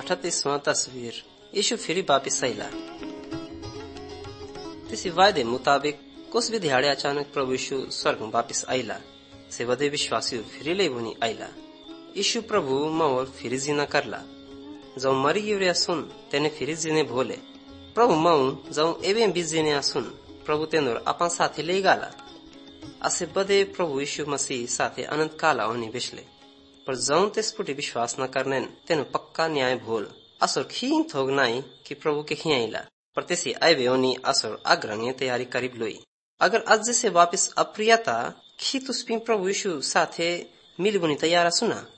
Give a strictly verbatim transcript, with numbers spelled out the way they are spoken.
अठतीसवां तस्वीर यीशु फिर वापिस आईला। तिसी वायदे मुताबिक कुछ भी दिहाड़े अचानक प्रभु यीशु स्वर्ग में वापिस आईला से वधे विश्वासी फिर ले बुनी आईला। यीशु प्रभु मौर फिर जीना करला। जौ मरी गिवरिया सुन तेने फिर जीने भोले। प्रभु मऊ जौ एवं भी जीने सुन प्रभु तेनोर अपन साथे ले गाला। असे बदे प्रभु यीशु मसीह साथे अनंत काला होनी बिछले। पर जौं तेसपुटी विश्वास न करने तेनो पक्का न्याय भोल असर खीं थोग नाई कि प्रभु के खियाईला। पर तेसी आयवे ओनी असर अग्रंगे तैयारी करीब लोई। अगर आज से वापिस अप्रियता खी तुस्पी प्रभु यीशु साथे मिलबुनी तैयारा सुना